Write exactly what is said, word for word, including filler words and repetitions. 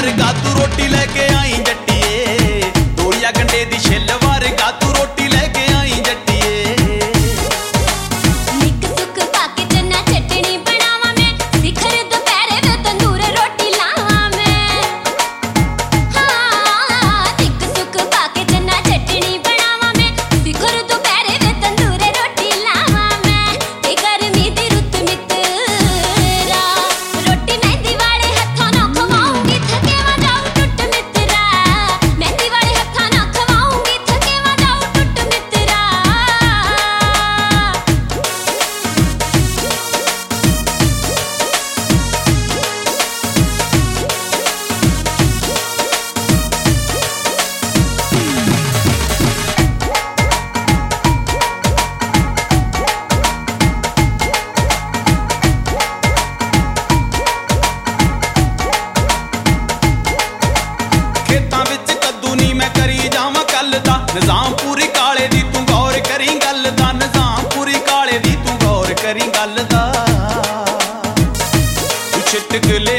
वारगा तू रोटी लेके आई जट्टिए, तोड़िया गंडे दी छिल वारगा तू रोटी लेके आई जट्टिए। निक सुक पाके चना चटनी बनावा मैं, शिखर दोपहरे वे तंदूर रोटी लावा मैं। हाँ निक सुक पाके चना चटनी बनावा मैं, शिखर दोपहरे वे तंदूर रोटी लावा मैं। ते गर्मी दी रुत मित्रा, रोटी मेहंदी वाले हत्थों ना खवाऊंगी, थकेवा जाऊं टुट मित्रा। मेहंदी वाले हत्थों ना खवाऊंगी, थकेवा जाऊं टुट मित्रा। खेतां विच कद्दू नी मैं करी जावां कल दा, निजाम पूरी काले दी तू गौर करी गल दा। निजाम पूरी काले दी तू गौर करी गल दा। तू छिटक ले